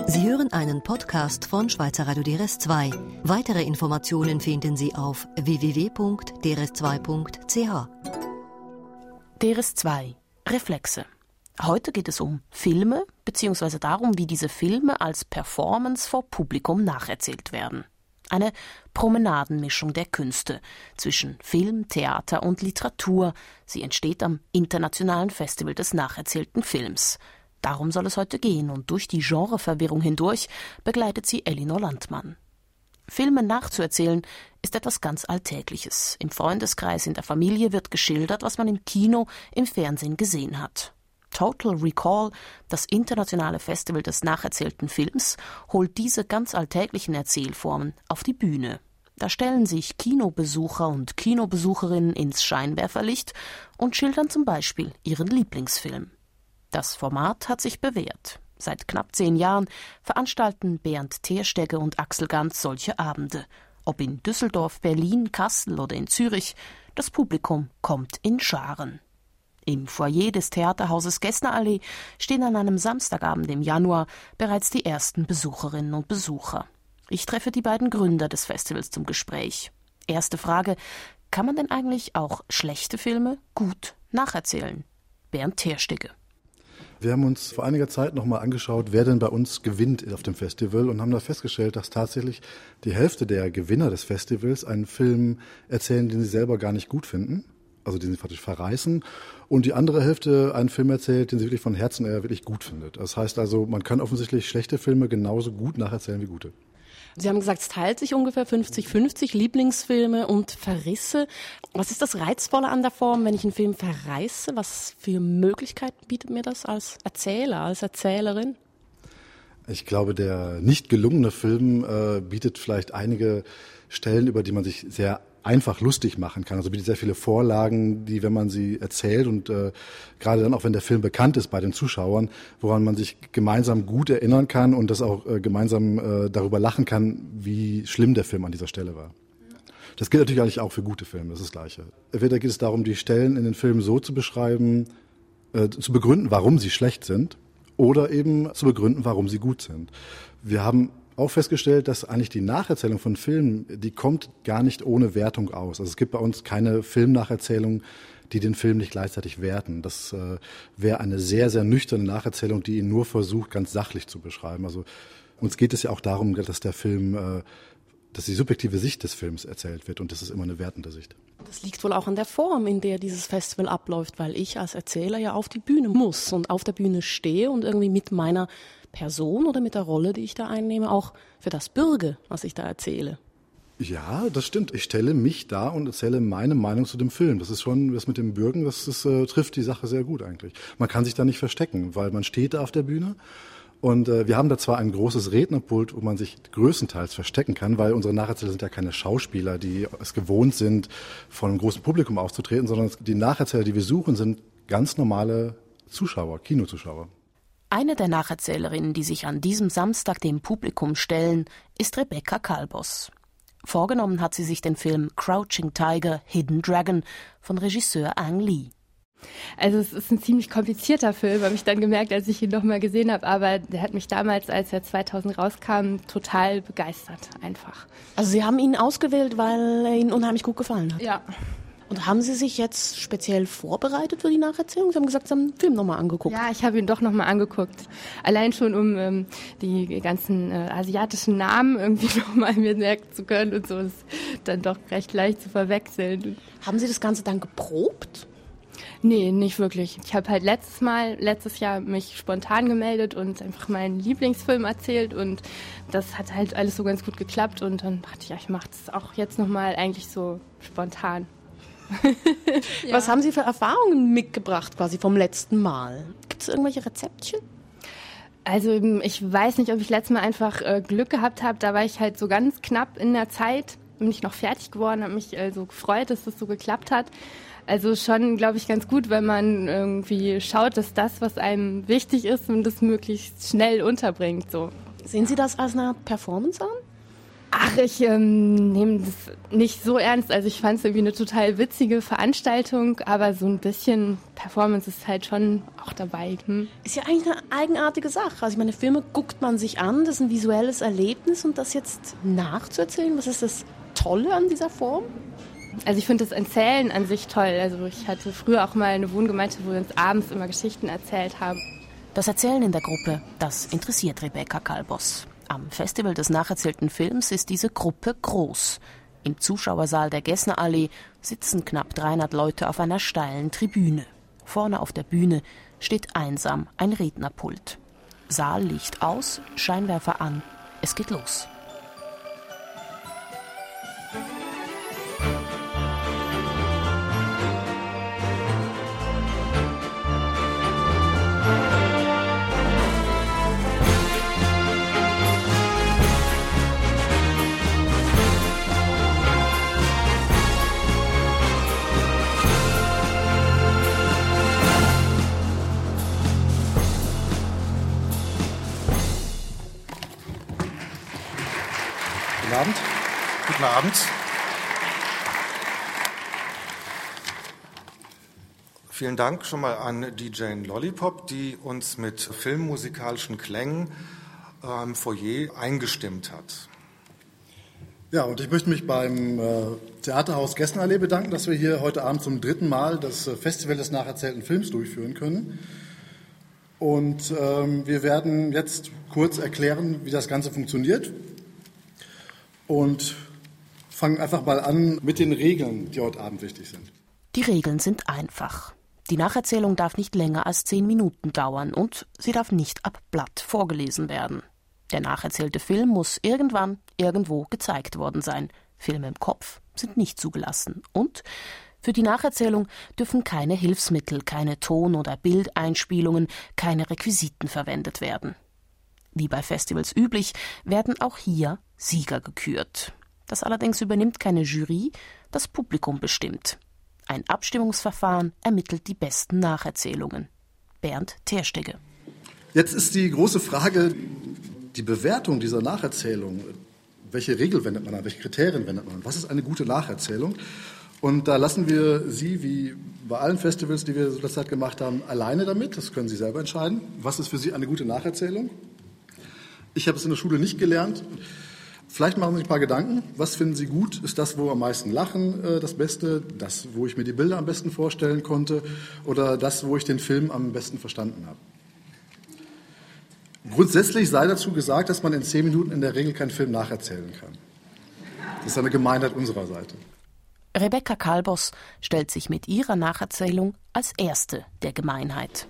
Sie hören einen Podcast von Schweizer Radio DRS2. Weitere Informationen finden Sie auf www.drs2.ch. DRS2 Reflexe. Heute geht es um Filme bzw. darum, wie diese Filme als Performance vor Publikum nacherzählt werden. Eine Promenadenmischung der Künste zwischen Film, Theater und Literatur. Sie entsteht am Internationalen Festival des nacherzählten Films. Darum soll es heute gehen und durch die Genreverwirrung hindurch begleitet sie Elinor Landmann. Filme nachzuerzählen ist etwas ganz Alltägliches. Im Freundeskreis, in der Familie wird geschildert, was man im Kino, im Fernsehen gesehen hat. Total Recall, das internationale Festival des nacherzählten Films, holt diese ganz alltäglichen Erzählformen auf die Bühne. Da stellen sich Kinobesucher und Kinobesucherinnen ins Scheinwerferlicht und schildern zum Beispiel ihren Lieblingsfilm. Das Format hat sich bewährt. Seit knapp 10 Jahren veranstalten Bernd Terstegger und Axel Ganz solche Abende. Ob in Düsseldorf, Berlin, Kassel oder in Zürich, das Publikum kommt in Scharen. Im Foyer des Theaterhauses Gessnerallee stehen an einem Samstagabend im Januar bereits die ersten Besucherinnen und Besucher. Ich treffe die beiden Gründer des Festivals zum Gespräch. Erste Frage: Kann man denn eigentlich auch schlechte Filme gut nacherzählen? Bernd Terstegger. Wir haben uns vor einiger Zeit nochmal angeschaut, wer denn bei uns gewinnt auf dem Festival und haben da festgestellt, dass tatsächlich die Hälfte der Gewinner des Festivals einen Film erzählen, den sie selber gar nicht gut finden, also den sie faktisch verreißen, und die andere Hälfte einen Film erzählt, den sie wirklich von Herzen eher wirklich gut findet. Das heißt also, man kann offensichtlich schlechte Filme genauso gut nacherzählen wie gute. Sie haben gesagt, es teilt sich ungefähr 50-50, Lieblingsfilme und Verrisse. Was ist das Reizvolle an der Form, wenn ich einen Film verreiße? Was für Möglichkeiten bietet mir das als Erzähler, als Erzählerin? Ich glaube, der nicht gelungene Film bietet vielleicht einige Stellen, über die man sich sehr einfach lustig machen kann. Also bietet sehr viele Vorlagen, die, wenn man sie erzählt und gerade dann auch, wenn der Film bekannt ist bei den Zuschauern, woran man sich gemeinsam gut erinnern kann und das auch gemeinsam darüber lachen kann, wie schlimm der Film an dieser Stelle war. Das gilt natürlich eigentlich auch für gute Filme, das ist das Gleiche. Entweder geht es darum, die Stellen in den Filmen so zu beschreiben, zu begründen, warum sie schlecht sind, oder eben zu begründen, warum sie gut sind. Wir haben auch festgestellt, dass eigentlich die Nacherzählung von Filmen, die kommt gar nicht ohne Wertung aus. Also es gibt bei uns keine Filmnacherzählung, die den Film nicht gleichzeitig werten. Das wäre eine sehr, sehr nüchterne Nacherzählung, die ihn nur versucht, ganz sachlich zu beschreiben. Also uns geht es ja auch darum, dass der Film, dass die subjektive Sicht des Films erzählt wird, und das ist immer eine wertende Sicht. Das liegt wohl auch an der Form, in der dieses Festival abläuft, weil ich als Erzähler ja auf die Bühne muss und auf der Bühne stehe und irgendwie mit meiner Person oder mit der Rolle, die ich da einnehme, auch für das bürge, was ich da erzähle. Ja, das stimmt. Ich stelle mich da und erzähle meine Meinung zu dem Film. Das ist schon, das mit dem Bürgen, das trifft die Sache sehr gut eigentlich. Man kann sich da nicht verstecken, weil man steht da auf der Bühne. Und wir haben da zwar ein großes Rednerpult, wo man sich größtenteils verstecken kann, weil unsere Nacherzähler sind ja keine Schauspieler, die es gewohnt sind, vor einem großen Publikum aufzutreten, sondern die Nacherzähler, die wir suchen, sind ganz normale Zuschauer, Kinozuschauer. Eine der Nacherzählerinnen, die sich an diesem Samstag dem Publikum stellen, ist Rebecca Kalbos. Vorgenommen hat sie sich den Film Crouching Tiger, Hidden Dragon von Regisseur Ang Lee. Also es ist ein ziemlich komplizierter Film, habe ich dann gemerkt, als ich ihn nochmal gesehen habe. Aber der hat mich damals, als er 2000 rauskam, total begeistert einfach. Also Sie haben ihn ausgewählt, weil er Ihnen unheimlich gut gefallen hat? Ja. Und haben Sie sich jetzt speziell vorbereitet für die Nacherzählung? Sie haben gesagt, Sie haben den Film nochmal angeguckt. Ja, ich habe ihn doch nochmal angeguckt. Allein schon, um die ganzen asiatischen Namen irgendwie nochmal mir merken zu können und so. Das ist dann doch recht leicht zu verwechseln. Haben Sie das Ganze dann geprobt? Nee, nicht wirklich. Ich habe halt letztes Jahr mich spontan gemeldet und einfach meinen Lieblingsfilm erzählt und das hat halt alles so ganz gut geklappt und dann dachte ich, ja, ich mache das auch jetzt nochmal eigentlich so spontan. Ja. Was haben Sie für Erfahrungen mitgebracht quasi vom letzten Mal? Gibt es irgendwelche Rezeptchen? Also ich weiß nicht, ob ich letztes Mal einfach Glück gehabt habe. Da war ich halt so ganz knapp in der Zeit, bin ich noch fertig geworden, habe mich so gefreut, dass das so geklappt hat. Also schon, glaube ich, ganz gut, wenn man irgendwie schaut, dass das, was einem wichtig ist, und das möglichst schnell unterbringt. So. Sehen Sie das als eine Performance an? Ach, ich nehme das nicht so ernst. Also ich fand es irgendwie eine total witzige Veranstaltung, aber so ein bisschen Performance ist halt schon auch dabei. Ist ja eigentlich eine eigenartige Sache. Also ich meine, Filme guckt man sich an, das ist ein visuelles Erlebnis und das jetzt nachzuerzählen, was ist das Tolle an dieser Form? Also ich finde das Erzählen an sich toll. Also ich hatte früher auch mal eine Wohngemeinschaft, wo wir uns abends immer Geschichten erzählt haben. Das Erzählen in der Gruppe, das interessiert Rebecca Kalbos. Am Festival des nacherzählten Films ist diese Gruppe groß. Im Zuschauersaal der Gessnerallee sitzen knapp 300 Leute auf einer steilen Tribüne. Vorne auf der Bühne steht einsam ein Rednerpult. Saallicht aus, Scheinwerfer an. Es geht los. Guten Abend. Guten Abend. Vielen Dank schon mal an DJ Lollipop, die uns mit filmmusikalischen Klängen im Foyer eingestimmt hat. Ja, und ich möchte mich beim Theaterhaus Gessnerallee bedanken, dass wir hier heute Abend zum 3. Mal das Festival des nacherzählten Films durchführen können. Und wir werden jetzt kurz erklären, wie das Ganze funktioniert. Und fangen einfach mal an mit den Regeln, die heute Abend wichtig sind. Die Regeln sind einfach. Die Nacherzählung darf nicht länger als 10 Minuten dauern und sie darf nicht ab Blatt vorgelesen werden. Der nacherzählte Film muss irgendwann, irgendwo gezeigt worden sein. Filme im Kopf sind nicht zugelassen. Und für die Nacherzählung dürfen keine Hilfsmittel, keine Ton- oder Bildeinspielungen, keine Requisiten verwendet werden. Wie bei Festivals üblich, werden auch hier Sieger gekürt. Das allerdings übernimmt keine Jury, das Publikum bestimmt. Ein Abstimmungsverfahren ermittelt die besten Nacherzählungen. Bernd Terstege. Jetzt ist die große Frage, die Bewertung dieser Nacherzählung. Welche Regel wendet man an, welche Kriterien wendet man an? Was ist eine gute Nacherzählung? Und da lassen wir Sie, wie bei allen Festivals, die wir in letzter Zeit gemacht haben, alleine damit. Das können Sie selber entscheiden. Was ist für Sie eine gute Nacherzählung? Ich habe es in der Schule nicht gelernt. Vielleicht machen Sie sich ein paar Gedanken. Was finden Sie gut? Ist das, wo am meisten lachen, das Beste? Das, wo ich mir die Bilder am besten vorstellen konnte? Oder das, wo ich den Film am besten verstanden habe? Grundsätzlich sei dazu gesagt, dass man in 10 Minuten in der Regel keinen Film nacherzählen kann. Das ist eine Gemeinheit unserer Seite. Rebecca Kalbos stellt sich mit ihrer Nacherzählung als erste der Gemeinheit.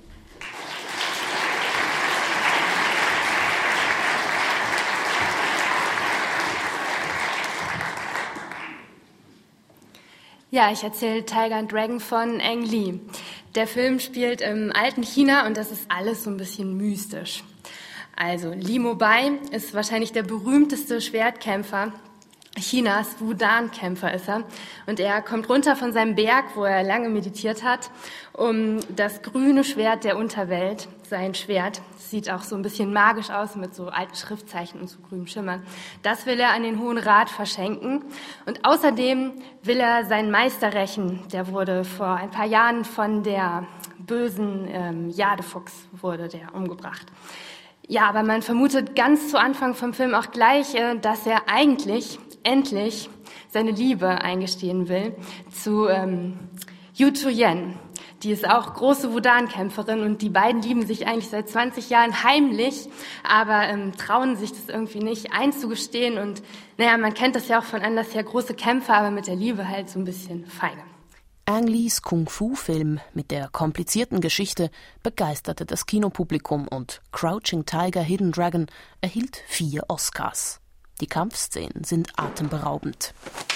Ja, ich erzähle Tiger and Dragon von Ang Lee. Der Film spielt im alten China und das ist alles so ein bisschen mystisch. Also Li Mobai ist wahrscheinlich der berühmteste Schwertkämpfer Chinas, Wudan-Kämpfer ist er. Und er kommt runter von seinem Berg, wo er lange meditiert hat, um das grüne Schwert der Unterwelt, sein Schwert, sieht auch so ein bisschen magisch aus mit so alten Schriftzeichen und so grünem Schimmern. Das will er an den Hohen Rat verschenken. Und außerdem will er seinen Meister rächen. Der wurde vor ein paar Jahren von der bösen Jadefuchs wurde der umgebracht. Ja, aber man vermutet ganz zu Anfang vom Film auch gleich, dass er eigentlich endlich seine Liebe eingestehen will zu Yu Tu-yen. Die ist auch große Wudan-Kämpferin und die beiden lieben sich eigentlich seit 20 Jahren heimlich, aber trauen sich das irgendwie nicht einzugestehen. Und naja, man kennt das ja auch von anders her, große Kämpfer, aber mit der Liebe halt so ein bisschen feige. Ang Lees Kung-Fu-Film mit der komplizierten Geschichte begeisterte das Kinopublikum und Crouching Tiger, Hidden Dragon erhielt 4 Oscars. Die Kampfszenen sind atemberaubend.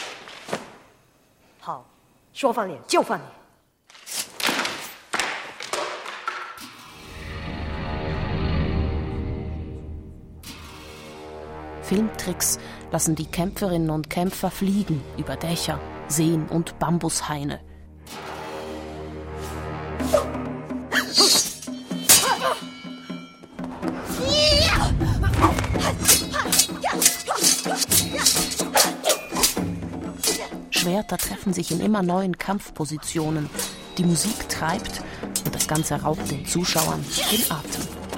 Filmtricks lassen die Kämpferinnen und Kämpfer fliegen über Dächer, Seen und Bambushaine. Schwerter treffen sich in immer neuen Kampfpositionen. Die Musik treibt und das Ganze raubt den Zuschauern den Atem.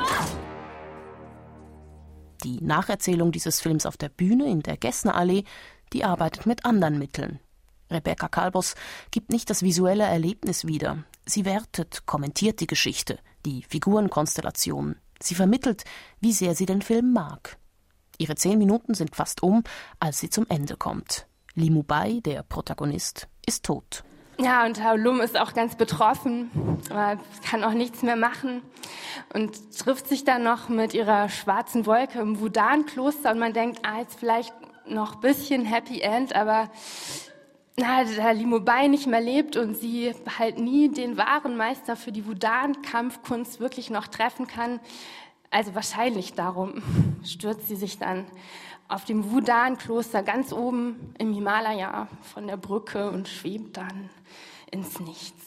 Die Nacherzählung dieses Films auf der Bühne in der Gessnerallee, die arbeitet mit anderen Mitteln. Rebecca Calbos gibt nicht das visuelle Erlebnis wider. Sie wertet, kommentiert die Geschichte, die Figurenkonstellationen. Sie vermittelt, wie sehr sie den Film mag. Ihre 10 Minuten sind fast als sie zum Ende kommt. Lee Mubai, der Protagonist, ist tot. Ja, und Hao Lum ist auch ganz betroffen, aber kann auch nichts mehr machen und trifft sich dann noch mit ihrer schwarzen Wolke im Wudan-Kloster und man denkt, jetzt vielleicht noch ein bisschen Happy End, aber da Lee Mubai nicht mehr lebt und sie halt nie den wahren Meister für die Wudan-Kampfkunst wirklich noch treffen kann, also wahrscheinlich darum stürzt sie sich dann auf dem Wudan-Kloster ganz oben im Himalaya von der Brücke und schwebt dann ins Nichts.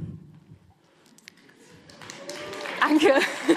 Danke.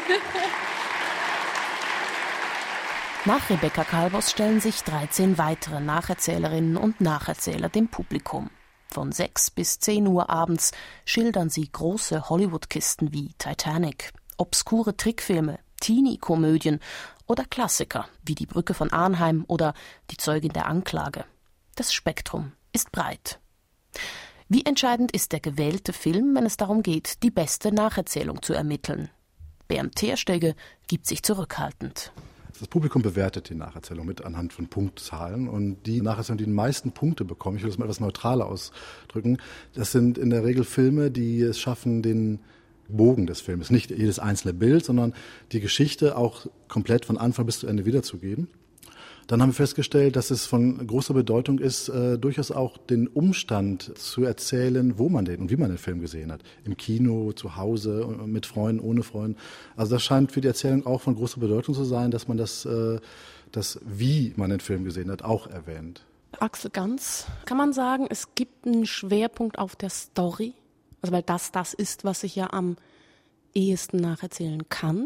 Nach Rebecca Calbos stellen sich 13 weitere Nacherzählerinnen und Nacherzähler dem Publikum. Von 6 bis 10 Uhr abends schildern sie große Hollywood-Kisten wie Titanic, obskure Trickfilme, Teenie-Komödien oder Klassiker wie Die Brücke von Arnheim oder Die Zeugin der Anklage. Das Spektrum ist breit. Wie entscheidend ist der gewählte Film, wenn es darum geht, die beste Nacherzählung zu ermitteln? Bernd Terstege gibt sich zurückhaltend. Das Publikum bewertet die Nacherzählung mit anhand von Punktzahlen und die Nacherzählung, die meisten Punkte bekommen, ich will das mal etwas neutraler ausdrücken, das sind in der Regel Filme, die es schaffen, den Bogen des Films, nicht jedes einzelne Bild, sondern die Geschichte auch komplett von Anfang bis zu Ende wiederzugeben. Dann haben wir festgestellt, dass es von großer Bedeutung ist, durchaus auch den Umstand zu erzählen, wo man den und wie man den Film gesehen hat. Im Kino, zu Hause, mit Freunden, ohne Freunde. Also das scheint für die Erzählung auch von großer Bedeutung zu sein, dass man das wie man den Film gesehen hat, auch erwähnt. Axel Ganz, kann man sagen, es gibt einen Schwerpunkt auf der Story? Also weil das ist, was ich ja am ehesten nacherzählen kann?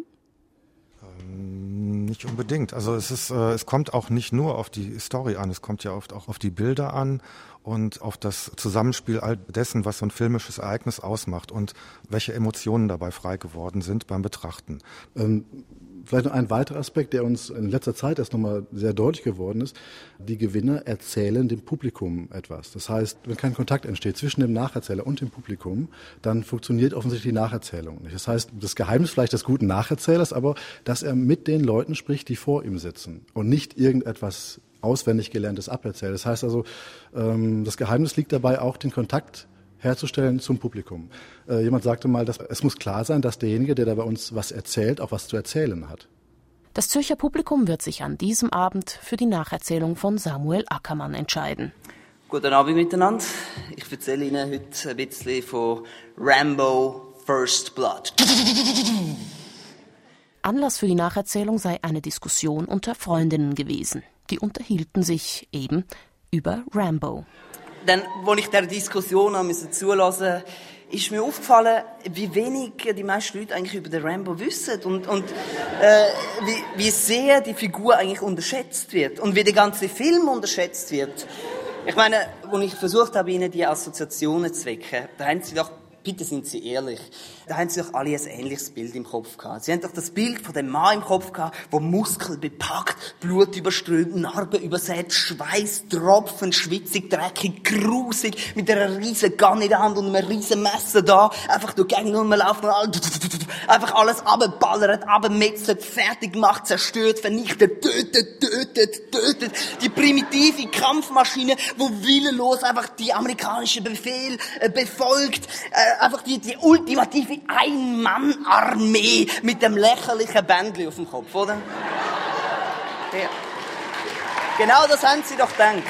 Nicht unbedingt. Also es kommt auch nicht nur auf die Story an, es kommt ja oft auch auf die Bilder an und auf das Zusammenspiel all dessen, was so ein filmisches Ereignis ausmacht und welche Emotionen dabei frei geworden sind beim Betrachten. Vielleicht noch ein weiterer Aspekt, der uns in letzter Zeit erst nochmal sehr deutlich geworden ist. Die Gewinner erzählen dem Publikum etwas. Das heißt, wenn kein Kontakt entsteht zwischen dem Nacherzähler und dem Publikum, dann funktioniert offensichtlich die Nacherzählung nicht. Das heißt, das Geheimnis vielleicht des guten Nacherzählers, aber dass er mit den Leuten spricht, die vor ihm sitzen und nicht irgendetwas auswendig Gelerntes aberzählt. Das heißt also, das Geheimnis liegt dabei auch, den Kontakt herzustellen zum Publikum. Jemand sagte mal, dass es muss klar sein, dass derjenige, der da bei uns was erzählt, auch was zu erzählen hat. Das Zürcher Publikum wird sich an diesem Abend für die Nacherzählung von Samuel Ackermann entscheiden. Guten Abend miteinander. Ich erzähle Ihnen heute ein bisschen von Rambo First Blood. Anlass für die Nacherzählung sei eine Diskussion unter Freundinnen gewesen. Die unterhielten sich eben über Rambo. Dann, als ich dieser Diskussion zulassen musste, ist mir aufgefallen, wie wenig die meisten Leute eigentlich über den Rambo wissen und wie sehr die Figur eigentlich unterschätzt wird und wie der ganze Film unterschätzt wird. Ich meine, als ich versucht habe, Ihnen die Assoziationen zu wecken, da haben Sie doch, bitte sind Sie ehrlich, da haben Sie doch alle ein ähnliches Bild im Kopf gehabt. Sie haben doch das Bild von dem Mann im Kopf gehabt, der Muskeln bepackt, Blut überströmt, Narben übersät, Schweiß, Tropfen, schwitzig, dreckig, grusig, mit einer riesen Gun in der Hand und einem riesen Messer da, einfach durch die Gegend rumlaufen und einfach alles abballert, abmetzelt, fertig gemacht, zerstört, vernichtet, tötet. Die primitive Kampfmaschine, wo willenlos einfach die amerikanischen Befehl befolgt, einfach die ultimative Ein-Mann-Armee mit dem lächerlichen Bändchen auf dem Kopf, oder? Ja. Genau das haben Sie doch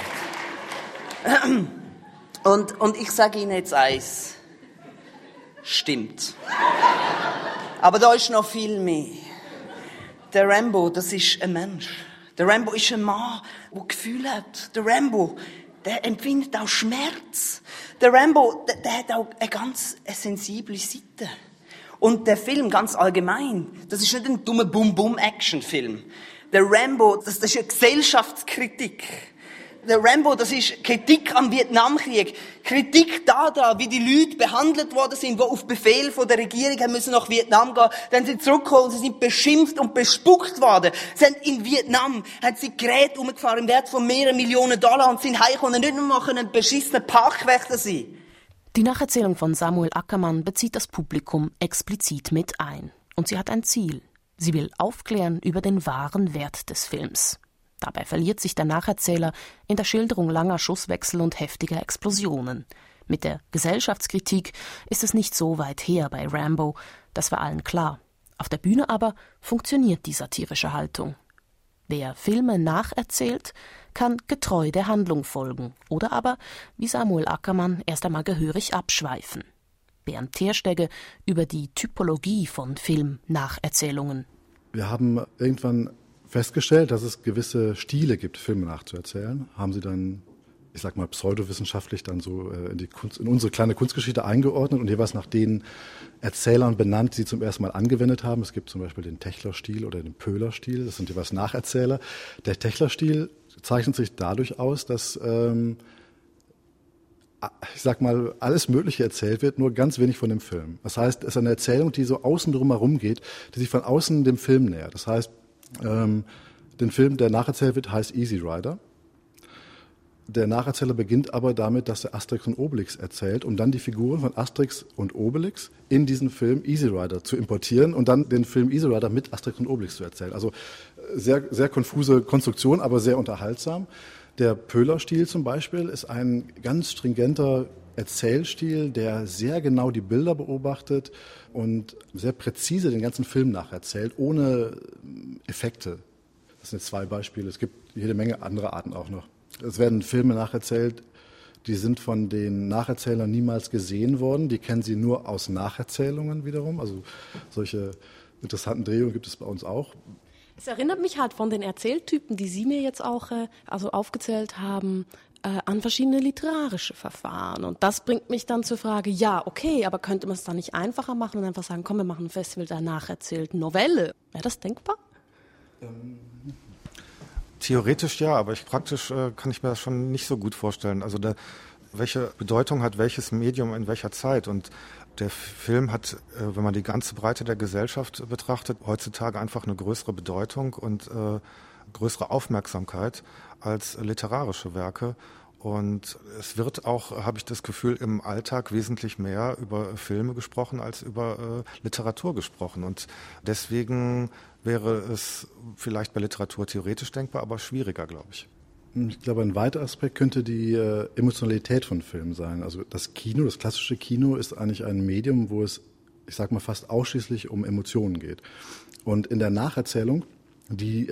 gedacht. Und ich sage Ihnen jetzt eins. Stimmt. Aber da ist noch viel mehr. Der Rambo, das ist ein Mensch. Der Rambo ist ein Mann, der Gefühle hat. Der Rambo, der empfindet auch Schmerz. Der Rambo, der hat auch eine ganz sensible Seite. Und der Film, ganz allgemein, das ist nicht ein dummer Bum-Bum-Action-Film. Der Rambo, das ist eine Gesellschaftskritik. der Rambo, das ist Kritik am Vietnamkrieg. Kritik daran, wie die Leute behandelt worden sind, die auf Befehl von der Regierung haben müssen nach Vietnam gehen. Dann sind sie zurückgekommen und sie sind beschimpft und bespuckt worden. Sie haben in Vietnam, haben sie Geräte umgefahren im Wert von mehreren Millionen $, und sind heimgekommen und nicht nur machen einen beschissenen Parkwächter sein. Die Nacherzählung von Samuel Ackermann bezieht das Publikum explizit mit ein. Und sie hat ein Ziel. Sie will aufklären über den wahren Wert des Films. Dabei verliert sich der Nacherzähler in der Schilderung langer Schusswechsel und heftiger Explosionen. Mit der Gesellschaftskritik ist es nicht so weit her bei Rambo, das war allen klar. Auf der Bühne aber funktioniert die satirische Haltung. Wer Filme nacherzählt, kann getreu der Handlung folgen oder aber, wie Samuel Ackermann, erst einmal gehörig abschweifen. Bernd Terstegen über die Typologie von Filmnacherzählungen. Wir haben irgendwann festgestellt, dass es gewisse Stile gibt, Filme nachzuerzählen. Haben sie dann, ich sag mal pseudowissenschaftlich, dann so in unsere kleine Kunstgeschichte eingeordnet und jeweils nach den Erzählern benannt, die sie zum ersten Mal angewendet haben. Es gibt zum Beispiel den Techler-Stil oder den Pöhler-Stil, das sind jeweils Nacherzähler. Der Techler-Stil zeichnet sich dadurch aus, dass ich sag mal, alles Mögliche erzählt wird, nur ganz wenig von dem Film. Das heißt, es ist eine Erzählung, die so außen drum herum geht, die sich von außen dem Film nähert. Das heißt, den Film, der nacherzählt wird, heißt Easy Rider. Der Nacherzähler beginnt aber damit, dass er Asterix und Obelix erzählt, um dann die Figuren von Asterix und Obelix in diesen Film Easy Rider zu importieren und dann den Film Easy Rider mit Asterix und Obelix zu erzählen. Also sehr, sehr konfuse Konstruktion, aber sehr unterhaltsam. Der Pöhler-Stil zum Beispiel ist ein ganz stringenter Erzählstil, der sehr genau die Bilder beobachtet und sehr präzise den ganzen Film nacherzählt, ohne Effekte. Das sind jetzt 2 Beispiele. Es gibt jede Menge andere Arten auch noch. Es werden Filme nacherzählt, die sind von den Nacherzählern niemals gesehen worden. Die kennen sie nur aus Nacherzählungen wiederum. Also solche interessanten Drehungen gibt es bei uns auch. Es erinnert mich halt von den Erzähltypen, die Sie mir jetzt auch aufgezählt haben, an verschiedene literarische Verfahren. Und das bringt mich dann zur Frage, ja, okay, aber könnte man es dann nicht einfacher machen und einfach sagen, komm, wir machen ein Festival der nacherzählten Novelle. Wäre das denkbar? Theoretisch ja, aber praktisch kann ich mir das schon nicht so gut vorstellen. Also welche Bedeutung hat welches Medium in welcher Zeit? Und der Film hat, wenn man die ganze Breite der Gesellschaft betrachtet, heutzutage einfach eine größere Bedeutung und größere Aufmerksamkeit als literarische Werke. Und es wird auch, habe ich das Gefühl, im Alltag wesentlich mehr über Filme gesprochen als über Literatur gesprochen. Und deswegen wäre es vielleicht bei Literatur theoretisch denkbar, aber schwieriger, glaube ich. Ich glaube, ein weiterer Aspekt könnte die Emotionalität von Filmen sein. Also das Kino, das klassische Kino ist eigentlich ein Medium, wo es, ich sag mal, fast ausschließlich um Emotionen geht. Und in der Nacherzählung, die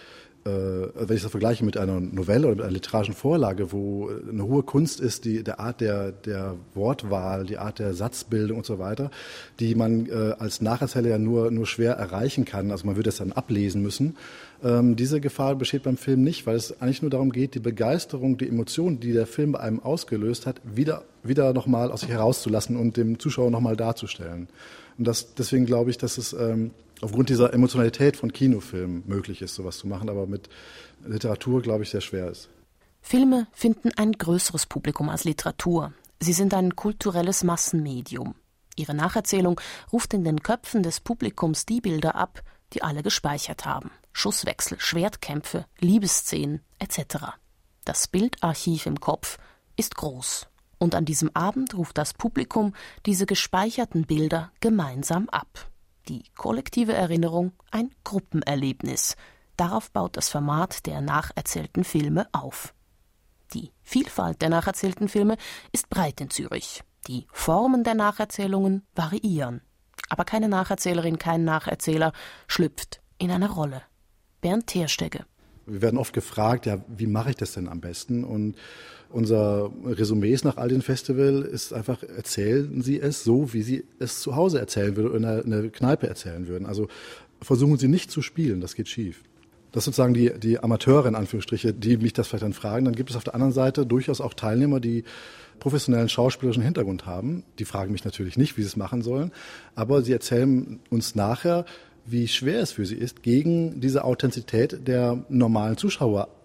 wenn ich das vergleiche mit einer Novelle oder mit einer literarischen Vorlage, wo eine hohe Kunst ist, der Art der Wortwahl, die Art der Satzbildung und so weiter, die man als Nacherzähler ja nur schwer erreichen kann. Also man würde es dann ablesen müssen. Diese Gefahr besteht beim Film nicht, weil es eigentlich nur darum geht, die Begeisterung, die Emotionen, die der Film bei einem ausgelöst hat, wieder nochmal aus sich herauszulassen und dem Zuschauer nochmal darzustellen. Und deswegen glaube ich, dass es aufgrund dieser Emotionalität von Kinofilmen möglich ist, sowas zu machen, aber mit Literatur, glaube ich, sehr schwer ist. Filme finden ein größeres Publikum als Literatur. Sie sind ein kulturelles Massenmedium. Ihre Nacherzählung ruft in den Köpfen des Publikums die Bilder ab, die alle gespeichert haben. Schusswechsel, Schwertkämpfe, Liebesszenen etc. Das Bildarchiv im Kopf ist groß. Und an diesem Abend ruft das Publikum diese gespeicherten Bilder gemeinsam ab. Die kollektive Erinnerung ein Gruppenerlebnis. Darauf baut das Format der nacherzählten Filme auf. Die Vielfalt der nacherzählten Filme ist breit in Zürich. Die Formen der Nacherzählungen variieren. Aber keine Nacherzählerin, kein Nacherzähler schlüpft in eine Rolle. Bernd Terstegen. Wir werden oft gefragt, ja, wie mache ich das denn am besten? Und unser Resümee nach all den Festivals ist einfach, erzählen Sie es so, wie Sie es zu Hause erzählen würden oder in einer Kneipe erzählen würden. Also versuchen Sie nicht zu spielen, das geht schief. Das sind sozusagen die Amateure, in Anführungsstriche, die mich das vielleicht dann fragen. Dann gibt es auf der anderen Seite durchaus auch Teilnehmer, die professionellen schauspielerischen Hintergrund haben. Die fragen mich natürlich nicht, wie sie es machen sollen, aber sie erzählen uns nachher, wie schwer es für sie ist, gegen diese Authentizität der normalen Zuschauer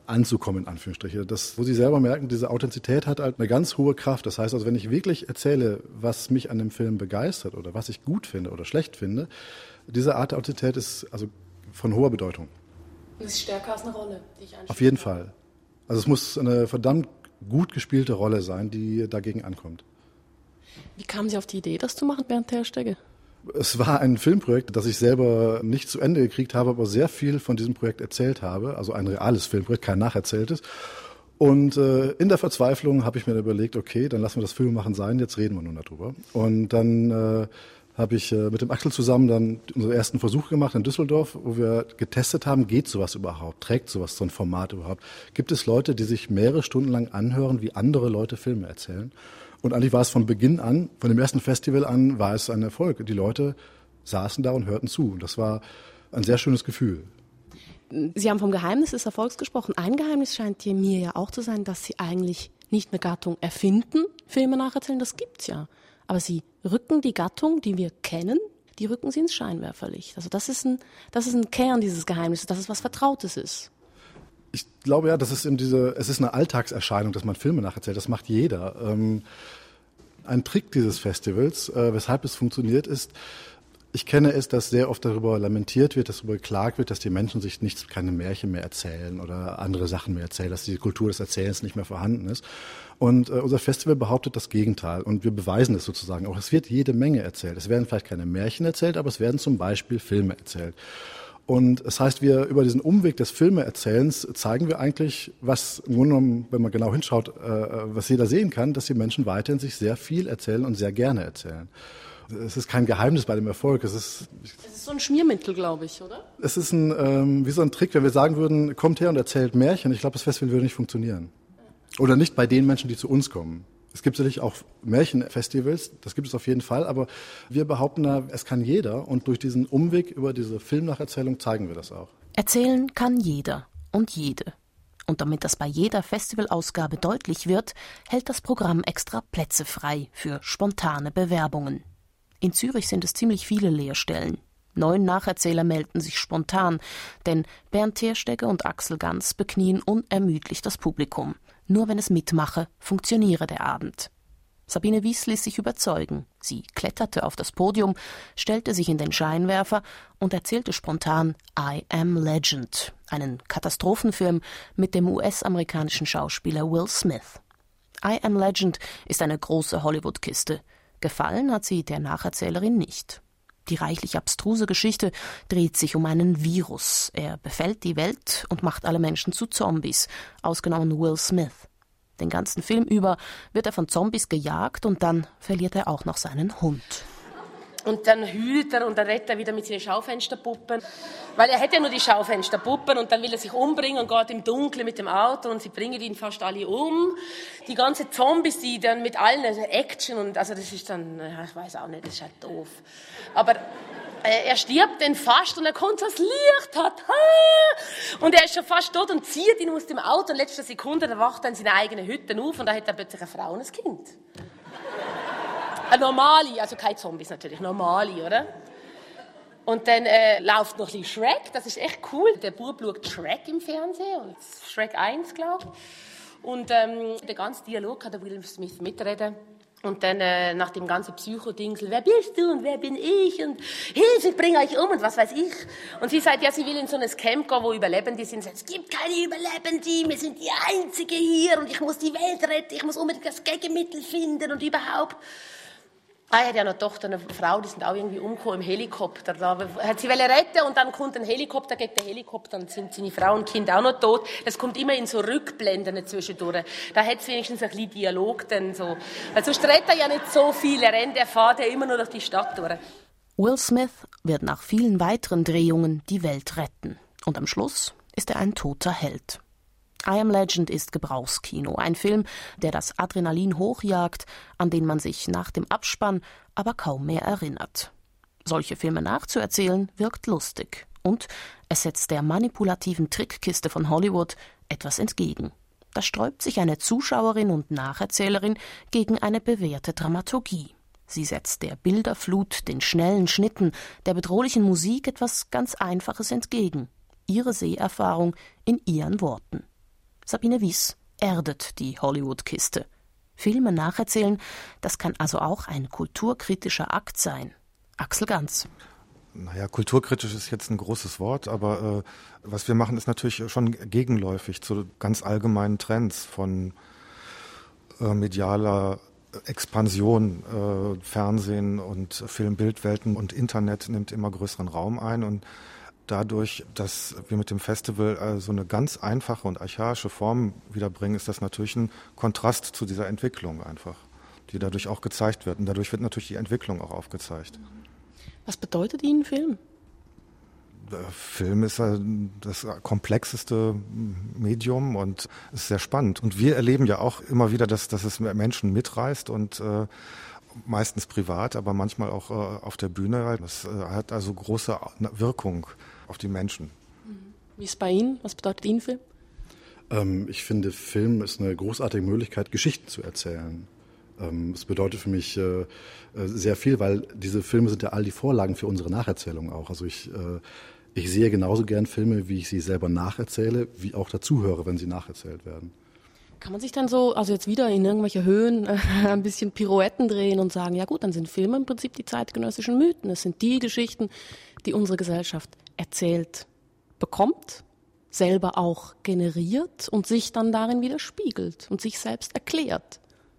anzukommen, in Anführungsstriche. Das, wo Sie selber merken, diese Authentizität hat halt eine ganz hohe Kraft. Das heißt also, wenn ich wirklich erzähle, was mich an dem Film begeistert oder was ich gut finde oder schlecht finde, diese Art der Authentizität ist also von hoher Bedeutung. Das ist stärker als eine Rolle, die ich einspiele. Auf jeden Fall. Also es muss eine verdammt gut gespielte Rolle sein, die dagegen ankommt. Wie kamen Sie auf die Idee, das zu machen, Bernd Terstegen? Es war ein Filmprojekt, das ich selber nicht zu Ende gekriegt habe, aber sehr viel von diesem Projekt erzählt habe. Also ein reales Filmprojekt, kein nacherzähltes. Und in der Verzweiflung habe ich mir überlegt, okay, dann lassen wir das Filmemachen sein, jetzt reden wir nun darüber. Und dann habe ich mit dem Axel zusammen dann unseren ersten Versuch gemacht in Düsseldorf, wo wir getestet haben, geht sowas überhaupt, trägt sowas, so ein Format überhaupt? Gibt es Leute, die sich mehrere Stunden lang anhören, wie andere Leute Filme erzählen? Und eigentlich war es von Beginn an, von dem ersten Festival an, war es ein Erfolg. Die Leute saßen da und hörten zu. Und das war ein sehr schönes Gefühl. Sie haben vom Geheimnis des Erfolgs gesprochen. Ein Geheimnis scheint mir ja auch zu sein, dass Sie eigentlich nicht eine Gattung erfinden, Filme nacherzählen, das gibt's ja. Aber Sie rücken die Gattung, die wir kennen, die rücken Sie ins Scheinwerferlicht. Also das ist ein Kern dieses Geheimnisses, dass es was Vertrautes ist. Ich glaube ja, das ist es ist eine Alltagserscheinung, dass man Filme nacherzählt. Das macht jeder. Ein Trick dieses Festivals, weshalb es funktioniert, ist, ich kenne es, dass sehr oft darüber lamentiert wird, dass darüber geklagt wird, dass die Menschen sich keine Märchen mehr erzählen oder andere Sachen mehr erzählen, dass die Kultur des Erzählens nicht mehr vorhanden ist. Und unser Festival behauptet das Gegenteil und wir beweisen es sozusagen auch. Es wird jede Menge erzählt. Es werden vielleicht keine Märchen erzählt, aber es werden zum Beispiel Filme erzählt. Und das heißt, wir über diesen Umweg des Filmeerzählens zeigen wir eigentlich, was im Grunde genommen, wenn man genau hinschaut, was jeder sehen kann, dass die Menschen weiterhin sich sehr viel erzählen und sehr gerne erzählen. Es ist kein Geheimnis bei dem Erfolg. Es ist so ein Schmiermittel, glaube ich, oder? Es ist wie so ein Trick, wenn wir sagen würden, kommt her und erzählt Märchen. Ich glaube, das Festival würde nicht funktionieren. Oder nicht bei den Menschen, die zu uns kommen. Es gibt sicherlich auch Märchenfestivals, das gibt es auf jeden Fall, aber wir behaupten, es kann jeder und durch diesen Umweg über diese Filmnacherzählung zeigen wir das auch. Erzählen kann jeder und jede. Und damit das bei jeder Festivalausgabe deutlich wird, hält das Programm extra Plätze frei für spontane Bewerbungen. In Zürich sind es ziemlich viele Lehrstellen. 9 Nacherzähler melden sich spontan, denn Bernd Terstegen und Axel Ganz beknien unermüdlich das Publikum. Nur wenn es mitmache, funktioniere der Abend. Sabine Wies ließ sich überzeugen. Sie kletterte auf das Podium, stellte sich in den Scheinwerfer und erzählte spontan I Am Legend, einen Katastrophenfilm mit dem US-amerikanischen Schauspieler Will Smith. I Am Legend ist eine große Hollywood-Kiste. Gefallen hat sie der Nacherzählerin nicht. Die reichlich abstruse Geschichte dreht sich um einen Virus. Er befällt die Welt und macht alle Menschen zu Zombies, ausgenommen Will Smith. Den ganzen Film über wird er von Zombies gejagt und dann verliert er auch noch seinen Hund. Und dann hüllt er und dann redet er wieder mit seinen Schaufensterpuppen. Weil er hat ja nur die Schaufensterpuppen und dann will er sich umbringen und geht im Dunkeln mit dem Auto und sie bringen ihn fast alle um. Die ganzen Zombies, die dann mit allen Action und also das ist dann, ich weiß auch nicht, das ist halt doof. Aber er stirbt dann fast und er kommt so das Licht hat. Und er ist schon fast tot und zieht ihn aus dem Auto und in letzter Sekunde da wacht er in seiner eigenen Hütte auf und da hat er plötzlich eine Frau und ein Kind. Eine normale, also keine Zombies natürlich, normale, oder? Und dann läuft noch ein bisschen Shrek, das ist echt cool. Der Bub schaut Shrek im Fernsehen, Shrek 1, glaube ich. Und der ganze Dialog kann der Will Smith mitreden. Und dann nach dem ganzen Psychodingsel, wer bist du und wer bin ich und Hilfe, ich bringe euch um und was weiß ich. Und sie sagt, ja, sie will in so ein Camp gehen, wo Überlebende sind. Sie sagt, es gibt keine Überlebende, wir sind die Einzigen hier und ich muss die Welt retten, ich muss unbedingt das Gegenmittel finden und überhaupt. Er hat ja noch eine Tochter, eine Frau, die sind auch irgendwie umgekommen im Helikopter. Da hat sie retten und dann kommt ein Helikopter gegen den Helikopter und sind seine Frau und Kind auch noch tot. Das kommt immer in so Rückblenden zwischendurch. Da hat es wenigstens ein bisschen Dialog dann so. Weil sonst redet er ja nicht so viel, er fährt ja immer nur durch die Stadt durch. Will Smith wird nach vielen weiteren Drehungen die Welt retten. Und am Schluss ist er ein toter Held. I Am Legend ist Gebrauchskino, ein Film, der das Adrenalin hochjagt, an den man sich nach dem Abspann aber kaum mehr erinnert. Solche Filme nachzuerzählen wirkt lustig und es setzt der manipulativen Trickkiste von Hollywood etwas entgegen. Da sträubt sich eine Zuschauerin und Nacherzählerin gegen eine bewährte Dramaturgie. Sie setzt der Bilderflut, den schnellen Schnitten, der bedrohlichen Musik etwas ganz Einfaches entgegen. Ihre Seherfahrung in ihren Worten. Sabine Wies erdet die Hollywood-Kiste. Filme nacherzählen, das kann also auch ein kulturkritischer Akt sein. Axel Ganz. Naja, kulturkritisch ist jetzt ein großes Wort, aber was wir machen, ist natürlich schon gegenläufig zu ganz allgemeinen Trends von medialer Expansion. Fernsehen und Film-Bildwelten und Internet nimmt immer größeren Raum ein und dadurch, dass wir mit dem Festival so eine ganz einfache und archaische Form wiederbringen, ist das natürlich ein Kontrast zu dieser Entwicklung einfach, die dadurch auch gezeigt wird. Und dadurch wird natürlich die Entwicklung auch aufgezeigt. Was bedeutet Ihnen Film? Film ist das komplexeste Medium und ist sehr spannend. Und wir erleben ja auch immer wieder, dass es Menschen mitreißt und meistens privat, aber manchmal auch auf der Bühne. Das hat also große Wirkung auf die Menschen. Wie ist es bei Ihnen? Was bedeutet Ihnen Film? Ich finde, Film ist eine großartige Möglichkeit, Geschichten zu erzählen. Es bedeutet für mich sehr viel, weil diese Filme sind ja all die Vorlagen für unsere Nacherzählung auch. Also ich sehe genauso gern Filme, wie ich sie selber nacherzähle, wie auch dazuhöre, wenn sie nacherzählt werden. Kann man sich dann so, also jetzt wieder in irgendwelche Höhen ein bisschen Pirouetten drehen und sagen, ja gut, dann sind Filme im Prinzip die zeitgenössischen Mythen. Es sind die Geschichten, die unsere Gesellschaft erzählt bekommt, selber auch generiert und sich dann darin widerspiegelt und sich selbst erklärt.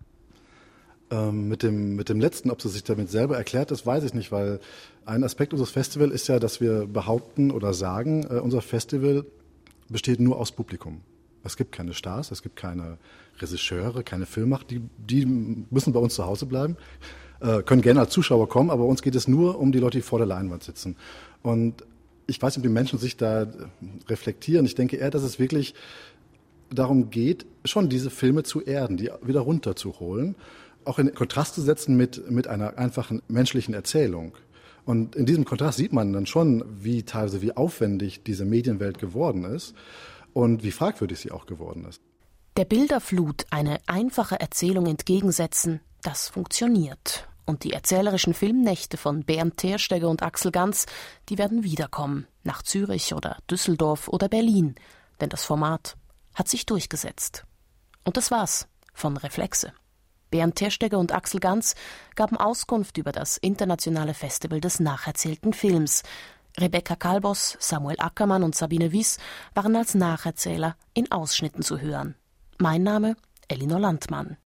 Mit dem letzten, ob sie sich damit selber erklärt, das weiß ich nicht, weil ein Aspekt unseres Festivals ist ja, dass wir behaupten oder sagen, unser Festival besteht nur aus Publikum. Es gibt keine Stars, es gibt keine Regisseure, keine Filmmacher, die müssen bei uns zu Hause bleiben, können gerne als Zuschauer kommen, aber uns geht es nur um die Leute, die vor der Leinwand sitzen. Und ich weiß nicht, ob die Menschen sich da reflektieren. Ich denke eher, dass es wirklich darum geht, schon diese Filme zu erden, die wieder runterzuholen, auch in Kontrast zu setzen mit einer einfachen menschlichen Erzählung. Und in diesem Kontrast sieht man dann schon, wie aufwendig diese Medienwelt geworden ist und wie fragwürdig sie auch geworden ist. Der Bilderflut eine einfache Erzählung entgegensetzen, das funktioniert. Und die erzählerischen Filmnächte von Bernd Tersteger und Axel Ganz, die werden wiederkommen, nach Zürich oder Düsseldorf oder Berlin. Denn das Format hat sich durchgesetzt. Und das war's von Reflexe. Bernd Tersteger und Axel Ganz gaben Auskunft über das internationale Festival des nacherzählten Films. Rebecca Kalbos, Samuel Ackermann und Sabine Wies waren als Nacherzähler in Ausschnitten zu hören. Mein Name Elinor Landmann.